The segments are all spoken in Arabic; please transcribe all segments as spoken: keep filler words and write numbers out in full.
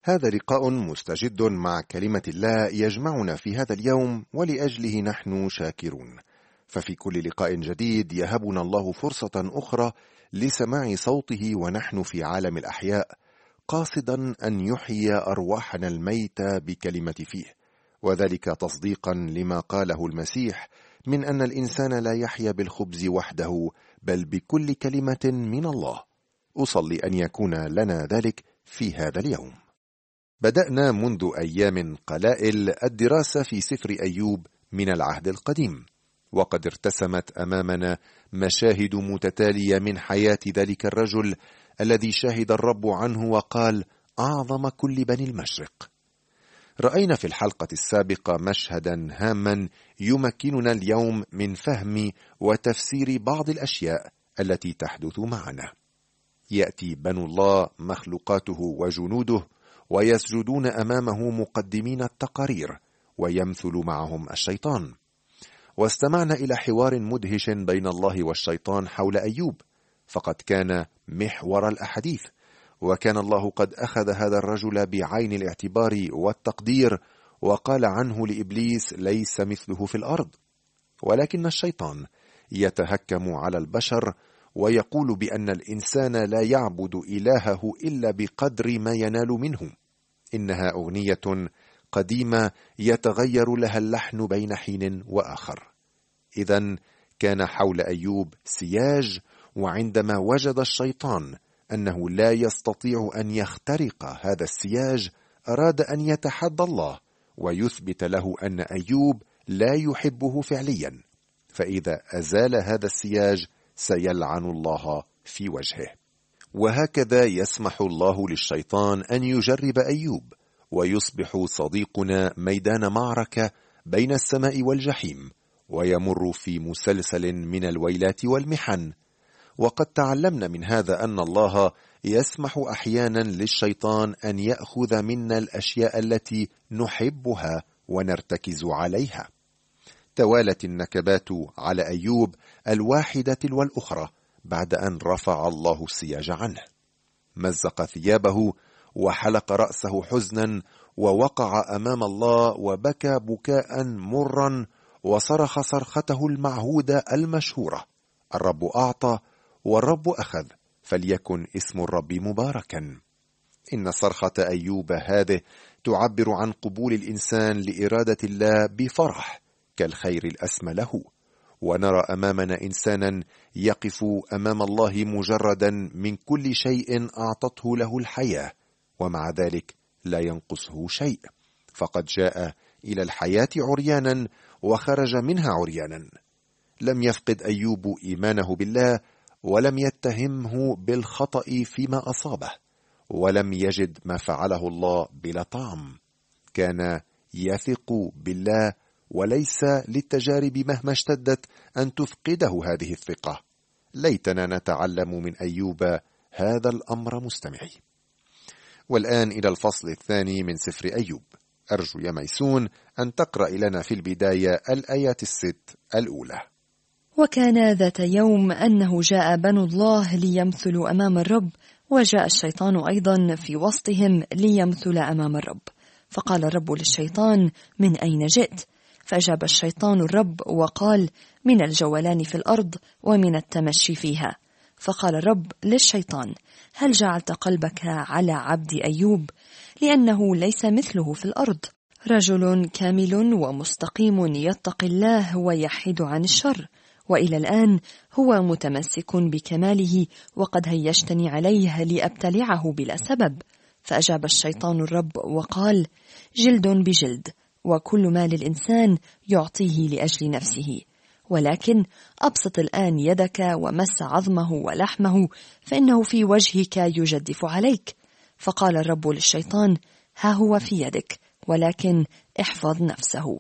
هذا لقاء مستجد مع كلمة الله يجمعنا في هذا اليوم، ولأجله نحن شاكرون. ففي كل لقاء جديد يهبنا الله فرصة أخرى لسماع صوته ونحن في عالم الأحياء، قاصدا أن يحيي أرواحنا الميتة بكلمة فيه، وذلك تصديقا لما قاله المسيح من أن الإنسان لا يحيا بالخبز وحده بل بكل كلمة من الله. أصلي أن يكون لنا ذلك في هذا اليوم. بدأنا منذ أيام قلائل الدراسة في سفر أيوب من العهد القديم، وقد ارتسمت أمامنا مشاهد متتالية من حياة ذلك الرجل الذي شهد الرب عنه وقال: أعظم كل بني المشرق. رأينا في الحلقة السابقة مشهدا هاما يمكننا اليوم من فهم وتفسير بعض الأشياء التي تحدث معنا. يأتي بنو الله مخلوقاته وجنوده ويسجدون أمامه مقدمين التقارير، ويمثل معهم الشيطان. واستمعنا إلى حوار مدهش بين الله والشيطان حول أيوب، فقد كان محور الأحاديث، وكان الله قد أخذ هذا الرجل بعين الاعتبار والتقدير، وقال عنه لإبليس: ليس مثله في الأرض. ولكن الشيطان يتهكم على البشر ويقول بأن الإنسان لا يعبد إلهه إلا بقدر ما ينال منه. إنها أغنية قديمة يتغير لها اللحن بين حين وآخر. إذن كان حول أيوب سياج، وعندما وجد الشيطان أنه لا يستطيع أن يخترق هذا السياج، أراد أن يتحدى الله ويثبت له أن أيوب لا يحبه فعليا، فإذا أزال هذا السياج سيلعن الله في وجهه. وهكذا يسمح الله للشيطان أن يجرب أيوب، ويصبح صديقنا ميدان معركة بين السماء والجحيم، ويمر في مسلسل من الويلات والمحن. وقد تعلمنا من هذا أن الله يسمح أحيانا للشيطان أن يأخذ منا الأشياء التي نحبها ونرتكز عليها. توالت النكبات على أيوب الواحدة تلو الأخرى بعد أن رفع الله السياج عنه. مزق ثيابه وحلق رأسه حزنا، ووقع أمام الله وبكى بكاء مرا، وصرخ صرخته المعهودة المشهورة: الرب أعطى والرب أخذ، فليكن اسم الرب مباركا. إن صرخة أيوب هذه تعبر عن قبول الإنسان لإرادة الله بفرح كالخير الأسمى له. ونرى أمامنا إنسانا يقف أمام الله مجردا من كل شيء أعطته له الحياة، ومع ذلك لا ينقصه شيء، فقد جاء إلى الحياة عريانا وخرج منها عريانا. لم يفقد أيوب إيمانه بالله، ولم يتهمه بالخطأ فيما أصابه، ولم يجد ما فعله الله بلا طعم. كان يثق بالله، وليس للتجارب مهما اشتدت أن تفقده هذه الثقة. ليتنا نتعلم من أيوب هذا الأمر مستمعي. والآن إلى الفصل الثاني من سفر أيوب. أرجو يا ميسون أن تقرأ لنا في البداية الآيات الست الأولى. وكان ذات يوم أنه جاء بنو الله ليمثلوا أمام الرب، وجاء الشيطان أيضا في وسطهم ليمثل أمام الرب. فقال الرب للشيطان: من أين جئت؟ فأجاب الشيطان الرب وقال: من الجولان في الأرض ومن التمشي فيها. فقال الرب للشيطان: هل جعلت قلبك على عبد أيوب؟ لأنه ليس مثله في الأرض، رجل كامل ومستقيم يتقي الله ويحيد عن الشر، وإلى الآن هو متمسك بكماله، وقد هيجتني عليه لأبتلعه بلا سبب. فأجاب الشيطان الرب وقال: جلد بجلد، وكل ما للإنسان يعطيه لأجل نفسه، ولكن أبسط الآن يدك ومس عظمه ولحمه، فإنه في وجهك يجدف عليك. فقال الرب للشيطان: ها هو في يدك، ولكن احفظ نفسه.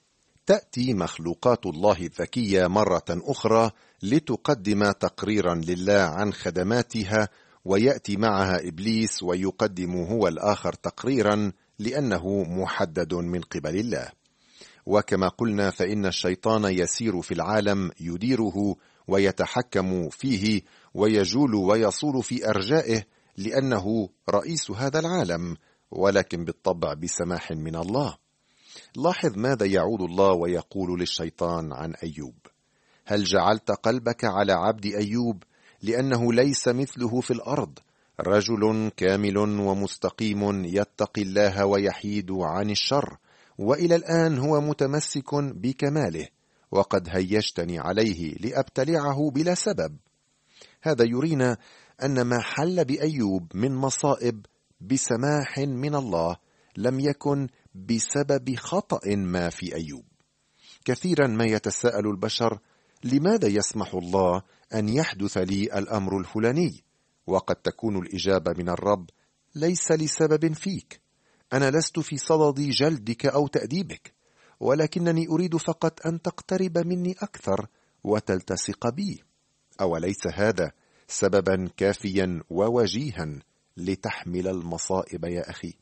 تأتي مخلوقات الله الذكية مرة أخرى لتقدم تقريرا لله عن خدماتها، ويأتي معها إبليس ويقدم هو الآخر تقريرا لأنه محدد من قبل الله. وكما قلنا فإن الشيطان يسير في العالم يديره ويتحكم فيه ويجول ويصول في أرجائه، لأنه رئيس هذا العالم ولكن بالطبع بسماح من الله. لاحظ ماذا يعود الله ويقول للشيطان عن أيوب: هل جعلت قلبك على عبد أيوب لأنه ليس مثله في الأرض، رجل كامل ومستقيم يتقي الله ويحيد عن الشر، وإلى الآن هو متمسك بكماله، وقد هيجتني عليه لأبتلعه بلا سبب. هذا يرينا أن ما حل بأيوب من مصائب بسماح من الله لم يكن بسبب خطأ ما في أيوب. كثيرا ما يتساءل البشر: لماذا يسمح الله أن يحدث لي الأمر الفلاني؟ وقد تكون الإجابة من الرب: ليس لسبب فيك، أنا لست في صدد جلدك أو تأديبك، ولكنني أريد فقط أن تقترب مني أكثر وتلتصق بي. أوليس هذا سببا كافيا ووجيها لتحمل المصائب يا أخي؟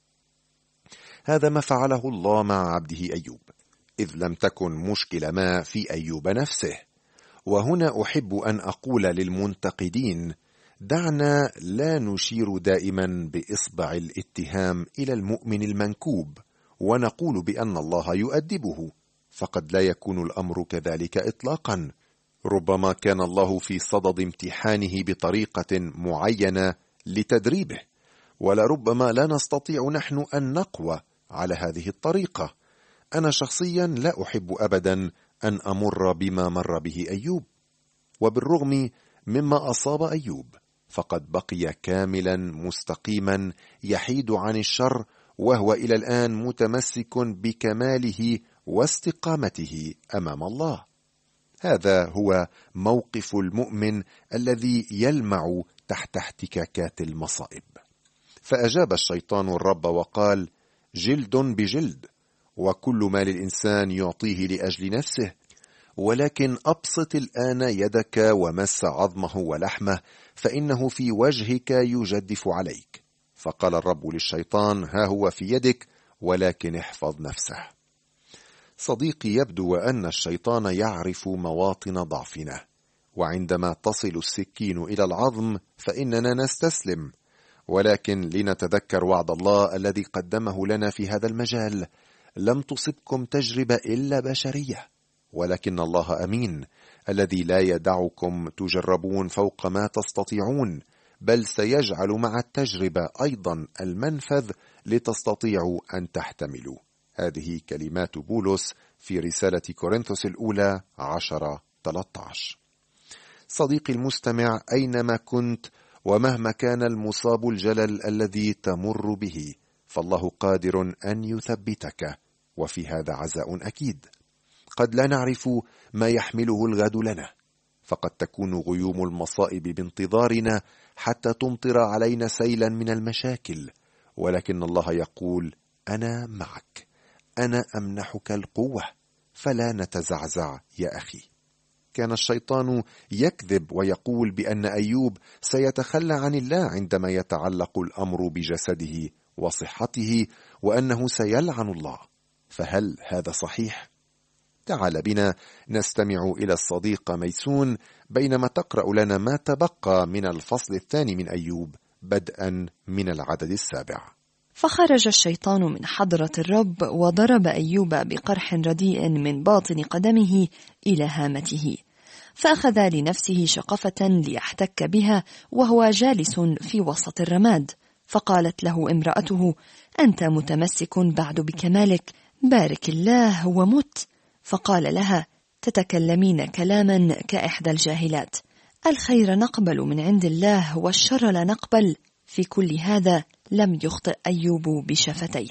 هذا ما فعله الله مع عبده أيوب، إذ لم تكن مشكلة ما في أيوب نفسه. وهنا أحب أن أقول للمنتقدين: دعنا لا نشير دائما بإصبع الاتهام إلى المؤمن المنكوب ونقول بأن الله يؤدبه، فقد لا يكون الأمر كذلك إطلاقا. ربما كان الله في صدد امتحانه بطريقة معينة لتدريبه، ولربما لا نستطيع نحن أن نقوى على هذه الطريقة. أنا شخصيا لا أحب أبدا أن أمر بما مر به أيوب، وبالرغم مما أصاب أيوب فقد بقي كاملا مستقيما يحيد عن الشر، وهو إلى الآن متمسك بكماله واستقامته أمام الله. هذا هو موقف المؤمن الذي يلمع تحت احتكاكات المصائب. فأجاب الشيطان الرب وقال: جلد بجلد، وكل ما للإنسان يعطيه لأجل نفسه، ولكن أبسط الآن يدك ومس عظمه ولحمه، فإنه في وجهك يجدف عليك. فقال الرب للشيطان: ها هو في يدك، ولكن احفظ نفسه. صديقي، يبدو أن الشيطان يعرف مواطن ضعفنا، وعندما تصل السكين إلى العظم فإننا نستسلم. ولكن لنتذكر وعد الله الذي قدمه لنا في هذا المجال: لم تصبكم تجربة إلا بشرية، ولكن الله أمين، الذي لا يدعكم تجربون فوق ما تستطيعون، بل سيجعل مع التجربة أيضا المنفذ لتستطيعوا أن تحتملوا. هذه كلمات بولس في رسالة كورنثوس الأولى عشرة ثلاثة عشر. صديقي المستمع، أينما كنت ومهما كان المصاب الجلل الذي تمر به، فالله قادر أن يثبتك، وفي هذا عزاء أكيد. قد لا نعرف ما يحمله الغد لنا، فقد تكون غيوم المصائب بانتظارنا حتى تمطر علينا سيلا من المشاكل، ولكن الله يقول: أنا معك، أنا أمنحك القوة، فلا نتزعزع يا أخي. كان الشيطان يكذب ويقول بأن أيوب سيتخلى عن الله عندما يتعلق الأمر بجسده وصحته، وأنه سيلعن الله. فهل هذا صحيح؟ تعال بنا نستمع إلى الصديق ميسون بينما تقرأ لنا ما تبقى من الفصل الثاني من أيوب بدءا من العدد السابع. فخرج الشيطان من حضرة الرب وضرب أيوب بقرح رديء من باطن قدمه إلى هامته، فأخذ لنفسه شقفة ليحتك بها وهو جالس في وسط الرماد. فقالت له امرأته: أنت متمسك بعد بكمالك، بارك الله ومت. فقال لها: تتكلمين كلاما كإحدى الجاهلات، الخير نقبل من عند الله والشر لا نقبل. في كل هذا لم يخطئ أيوب بشفتيه.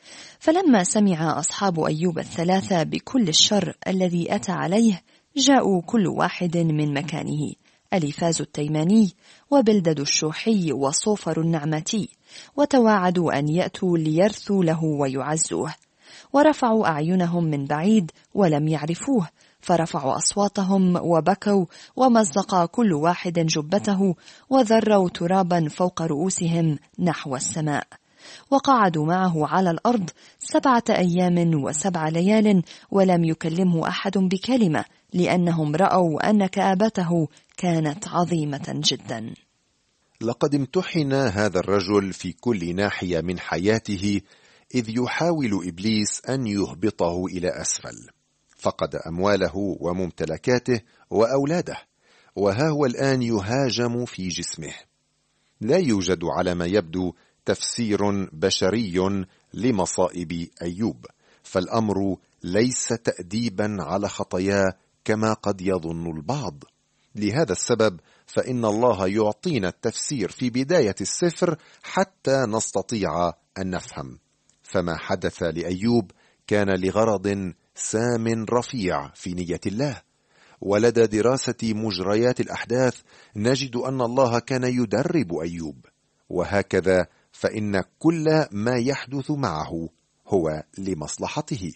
فلما سمع أصحاب أيوب الثلاثة بكل الشر الذي أتى عليه، جاءوا كل واحد من مكانه، أليفاز التيماني وبلدد الشوحي وصوفر النعمتي، وتواعدوا أن يأتوا ليرثوا له ويعزوه. ورفعوا أعينهم من بعيد ولم يعرفوه، فرفعوا أصواتهم وبكوا، ومزق كل واحد جبته، وذروا ترابا فوق رؤوسهم نحو السماء. وقعدوا معه على الأرض سبعة أيام وسبع ليال، ولم يكلمه أحد بكلمة، لأنهم رأوا أن كآبته كانت عظيمة جدا. لقد امتحن هذا الرجل في كل ناحية من حياته، إذ يحاول إبليس أن يهبطه إلى أسفل. فقد أمواله وممتلكاته وأولاده، وها هو الآن يهاجم في جسمه. لا يوجد على ما يبدو تفسير بشري لمصائب أيوب، فالأمر ليس تأديبا على خطاياه كما قد يظن البعض. لهذا السبب فإن الله يعطينا التفسير في بداية السفر حتى نستطيع أن نفهم. فما حدث لأيوب كان لغرض سام رفيع في نية الله، ولدى دراسة مجريات الأحداث نجد أن الله كان يدرب أيوب، وهكذا فإن كل ما يحدث معه هو لمصلحته.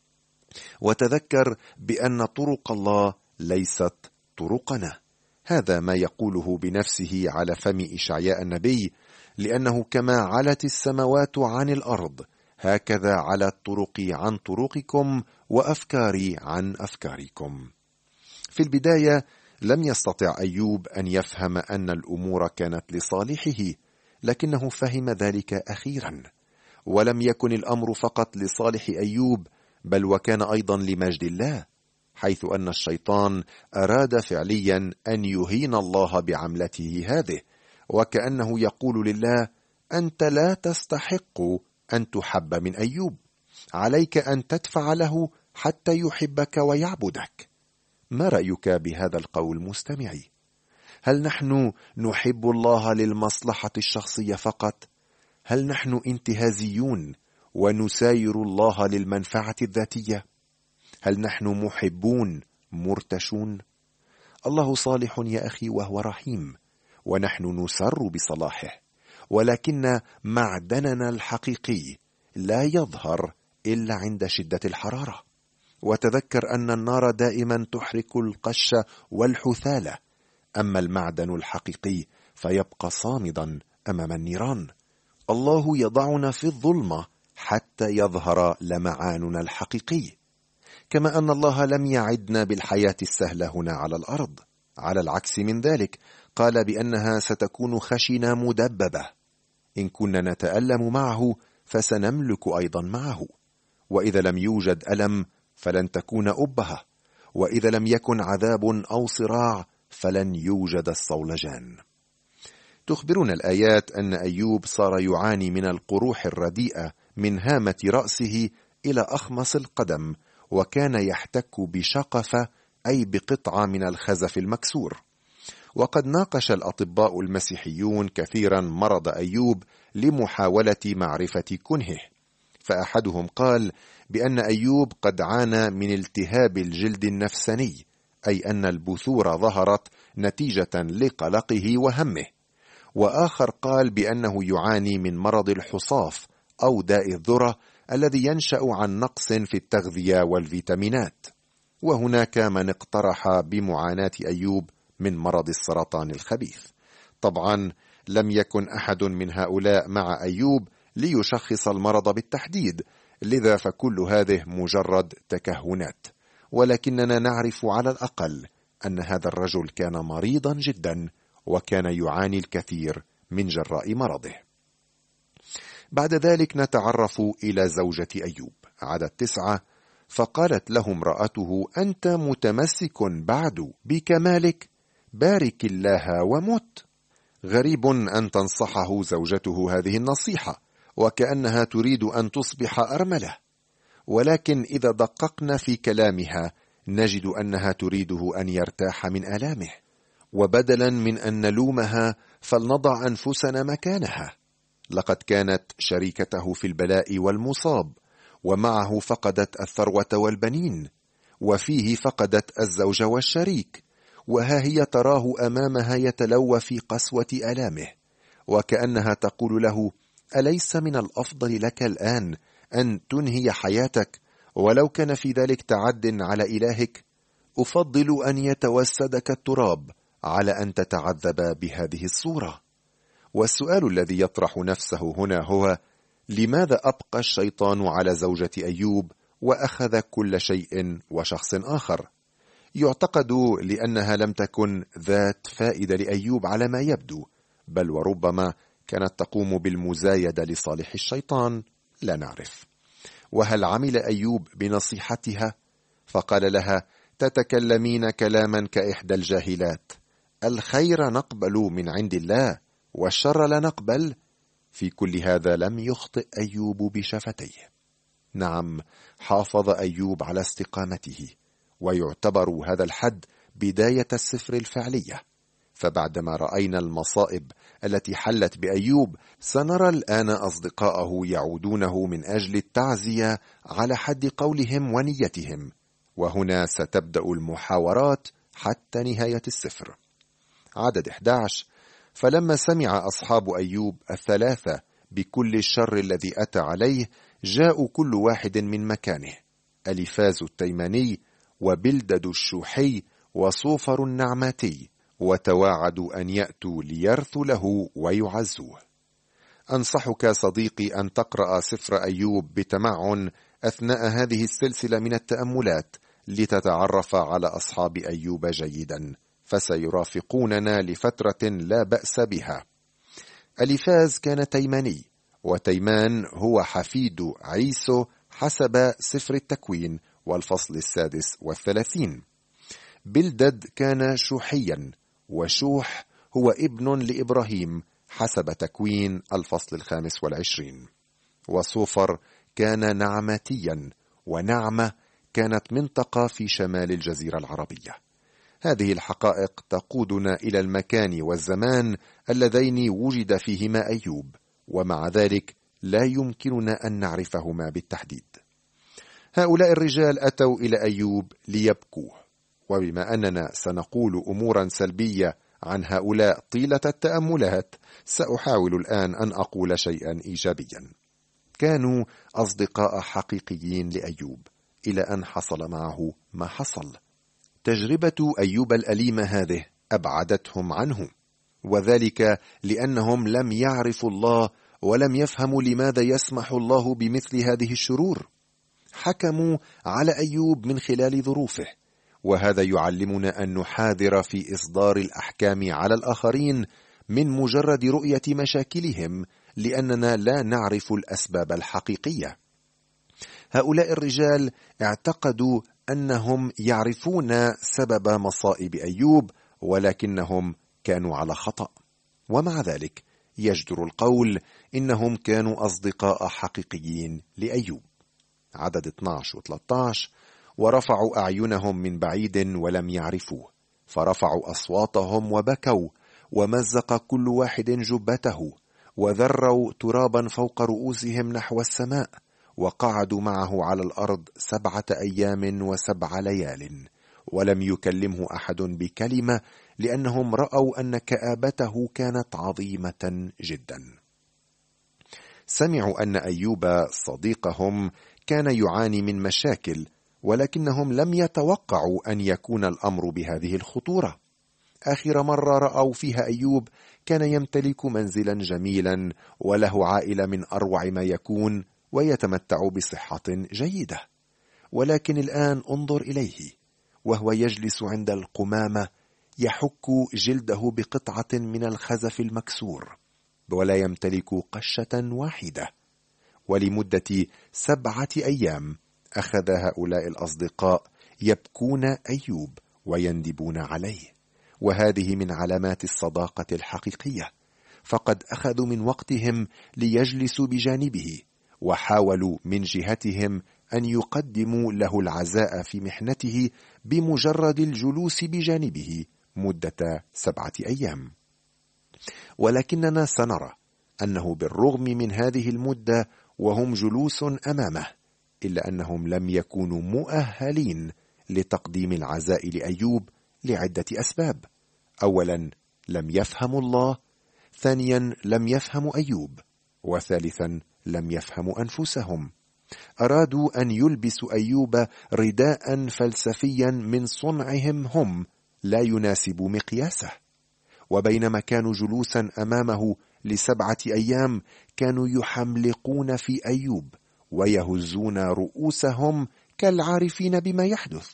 وتذكر بأن طرق الله ليست طرقنا. هذا ما يقوله بنفسه على فم إشعياء النبي، لأنه كما علت السماوات عن الأرض هكذا علت طرقي عن طرقكم وأفكاري عن أفكاركم. في البداية لم يستطع أيوب أن يفهم أن الأمور كانت لصالحه، لكنه فهم ذلك أخيرا. ولم يكن الأمر فقط لصالح أيوب، بل وكان أيضا لمجد الله، حيث أن الشيطان أراد فعليا أن يهين الله بعملته هذه، وكأنه يقول لله: أنت لا تستحق أن تحب من أيوب، عليك أن تدفع له حتى يحبك ويعبدك. ما رأيك بهذا القول مستمعي؟ هل نحن نحب الله للمصلحة الشخصية فقط؟ هل نحن انتهازيون ونساير الله للمنفعة الذاتية؟ هل نحن محبون مرتشون؟ الله صالح يا أخي وهو رحيم، ونحن نسر بصلاحه، ولكن معدننا الحقيقي لا يظهر إلا عند شدة الحرارة. وتذكر أن النار دائما تحرق القش والحثالة، أما المعدن الحقيقي فيبقى صامدا أمام النيران. الله يضعنا في الظلمة حتى يظهر لمعاننا الحقيقي، كما أن الله لم يعدنا بالحياة السهلة هنا على الأرض. على العكس من ذلك، قال بأنها ستكون خشنة مدببة. إن كنا نتألم معه فسنملك أيضا معه، وإذا لم يوجد ألم فلن تكون أبهة، وإذا لم يكن عذاب أو صراع فلن يوجد الصولجان. تخبرنا الآيات أن أيوب صار يعاني من القروح الرديئة من هامة رأسه إلى أخمص القدم، وكان يحتك بشقفة أي بقطعة من الخزف المكسور. وقد ناقش الأطباء المسيحيون كثيرا مرض أيوب لمحاولة معرفة كنهه، فأحدهم قال بأن أيوب قد عانى من التهاب الجلد النفساني، أي أن البثور ظهرت نتيجة لقلقه وهمه. وآخر قال بأنه يعاني من مرض الحصاف أو داء الذرة الذي ينشأ عن نقص في التغذية والفيتامينات. وهناك من اقترح بمعاناة أيوب من مرض السرطان الخبيث. طبعا لم يكن أحد من هؤلاء مع أيوب ليشخص المرض بالتحديد، لذا فكل هذه مجرد تكهنات، ولكننا نعرف على الأقل أن هذا الرجل كان مريضا جدا، وكان يعاني الكثير من جراء مرضه. بعد ذلك نتعرف إلى زوجة أيوب. عدد تسعة: فقالت له امرأته: أنت متمسك بعد بكمالك، بارك الله ومت. غريب أن تنصحه زوجته هذه النصيحة، وكأنها تريد أن تصبح أرملة، ولكن إذا دققنا في كلامها نجد أنها تريده أن يرتاح من آلامه، وبدلا من أن نلومها فلنضع أنفسنا مكانها. لقد كانت شريكته في البلاء والمصاب، ومعه فقدت الثروة والبنين، وفيه فقدت الزوج والشريك، وها هي تراه أمامها يتلوى في قسوة آلامه، وكأنها تقول له: أليس من الأفضل لك الآن أن تنهي حياتك ولو كان في ذلك تعد على إلهك؟ أفضل أن يتوسدك التراب على أن تتعذب بهذه الصورة. والسؤال الذي يطرح نفسه هنا هو: لماذا أبقى الشيطان على زوجة أيوب وأخذ كل شيء وشخص آخر؟ يعتقد لأنها لم تكن ذات فائدة لأيوب على ما يبدو، بل وربما كانت تقوم بالمزايدة لصالح الشيطان، لا نعرف. وهل عمل أيوب بنصيحتها؟ فقال لها: تتكلمين كلاما كإحدى الجاهلات، الخير نقبل من عند الله والشر لا نقبل. في كل هذا لم يخطئ أيوب بشفتيه. نعم، حافظ أيوب على استقامته، ويعتبر هذا الحد بداية السفر الفعلية. فبعدما رأينا المصائب التي حلت بأيوب، سنرى الآن أصدقاءه يعودونه من أجل التعزية على حد قولهم ونيتهم، وهنا ستبدأ المحاورات حتى نهاية السفر. عدد أحد عشر: فلما سمع أصحاب أيوب الثلاثة بكل الشر الذي أتى عليه، جاءوا كل واحد من مكانه، أليفاز التيماني وبلدد الشوحي وصوفر النعماتي، وتواعدوا أن يأتوا ليرثوا له ويعزوه. أنصحك صديقي أن تقرأ سفر أيوب بتمعن أثناء هذه السلسلة من التأملات، لتتعرف على أصحاب أيوب جيدا، فسيرافقوننا لفترة لا بأس بها. أليفاز كان تيماني، وتيمان هو حفيد عيسو حسب سفر التكوين والفصل السادس والثلاثين. بلدد كان شوحيا، وشوح هو ابن لإبراهيم حسب تكوين الفصل الخامس والعشرين. وصوفر كان نعماتيا، ونعمة كانت منطقة في شمال الجزيرة العربية. هذه الحقائق تقودنا إلى المكان والزمان اللذين وجد فيهما أيوب، ومع ذلك لا يمكننا أن نعرفهما بالتحديد. هؤلاء الرجال أتوا إلى أيوب ليبكوه، وبما أننا سنقول أمورا سلبية عن هؤلاء طيلة التأملات، سأحاول الآن أن أقول شيئا إيجابيا. كانوا أصدقاء حقيقيين لأيوب، إلى أن حصل معه ما حصل. تجربة أيوب الأليمة هذه أبعدتهم عنه، وذلك لأنهم لم يعرفوا الله ولم يفهموا لماذا يسمح الله بمثل هذه الشرور. حكموا على أيوب من خلال ظروفه، وهذا يعلمنا أن نحاذر في إصدار الأحكام على الآخرين من مجرد رؤية مشاكلهم، لأننا لا نعرف الأسباب الحقيقية. هؤلاء الرجال اعتقدوا أنهم يعرفون سبب مصائب أيوب، ولكنهم كانوا على خطأ. ومع ذلك يجدر القول إنهم كانوا أصدقاء حقيقيين لأيوب. عدد اثني عشر و ثلاثة عشر: ورفعوا أعينهم من بعيد ولم يعرفوه، فرفعوا أصواتهم وبكوا، ومزق كل واحد جبته، وذروا ترابا فوق رؤوسهم نحو السماء، وقعدوا معه على الأرض سبعة أيام وسبع ليال، ولم يكلمه أحد بكلمة، لأنهم رأوا أن كآبته كانت عظيمة جدا. سمعوا أن أيوب صديقهم كان يعاني من مشاكل، ولكنهم لم يتوقعوا أن يكون الأمر بهذه الخطورة. آخر مرة رأوا فيها أيوب كان يمتلك منزلا جميلا، وله عائلة من أروع ما يكون، ويتمتع بصحة جيدة. ولكن الآن انظر إليه وهو يجلس عند القمامة، يحك جلده بقطعة من الخزف المكسور، ولا يمتلك قشة واحدة. ولمدة سبعة أيام أخذ هؤلاء الأصدقاء يبكون أيوب ويندبون عليه، وهذه من علامات الصداقة الحقيقية، فقد أخذوا من وقتهم ليجلسوا بجانبه، وحاولوا من جهتهم أن يقدموا له العزاء في محنته بمجرد الجلوس بجانبه مدة سبعة أيام. ولكننا سنرى أنه بالرغم من هذه المدة وهم جلوس أمامه، إلا أنهم لم يكونوا مؤهلين لتقديم العزاء لأيوب لعدة أسباب. أولا، لم يفهموا الله، ثانيا لم يفهموا أيوب، وثالثا لم يفهموا أنفسهم. أرادوا أن يلبسوا أيوب رداء فلسفيا من صنعهم هم لا يناسب مقياسه. وبينما كانوا جلوسا أمامه لسبعة أيام، كانوا يحملقون في أيوب ويهزون رؤوسهم كالعارفين بما يحدث.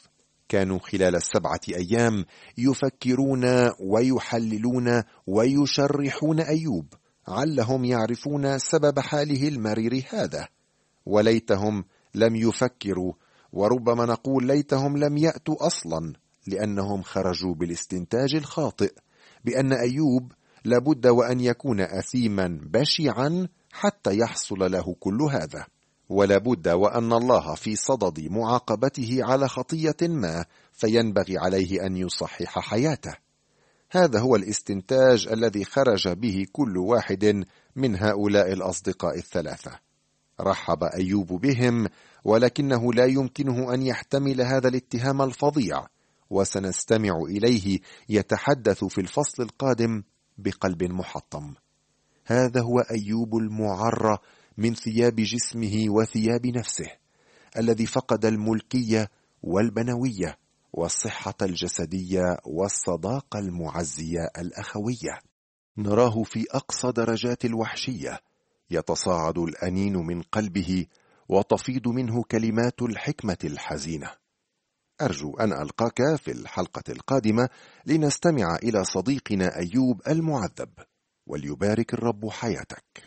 كانوا خلال السبعة أيام يفكرون ويحللون ويشرحون أيوب، علهم يعرفون سبب حاله المرير هذا. وليتهم لم يفكروا، وربما نقول ليتهم لم يأتوا أصلا، لأنهم خرجوا بالاستنتاج الخاطئ بأن أيوب لابد وأن يكون أثيما بشعا حتى يحصل له كل هذا، ولابد وأن الله في صدد معاقبته على خطية ما فينبغي عليه أن يصحح حياته. هذا هو الاستنتاج الذي خرج به كل واحد من هؤلاء الأصدقاء الثلاثة. رحب أيوب بهم، ولكنه لا يمكنه أن يحتمل هذا الاتهام الفظيع، وسنستمع إليه يتحدث في الفصل القادم بقلب محطم. هذا هو أيوب المعرى من ثياب جسمه وثياب نفسه، الذي فقد الملكية والبنوية والصحة الجسدية والصداقة المعزية الأخوية. نراه في أقصى درجات الوحشية، يتصاعد الأنين من قلبه وتفيض منه كلمات الحكمة الحزينة. أرجو أن ألقاك في الحلقة القادمة لنستمع إلى صديقنا أيوب المعذب، وليبارك الرب حياتك.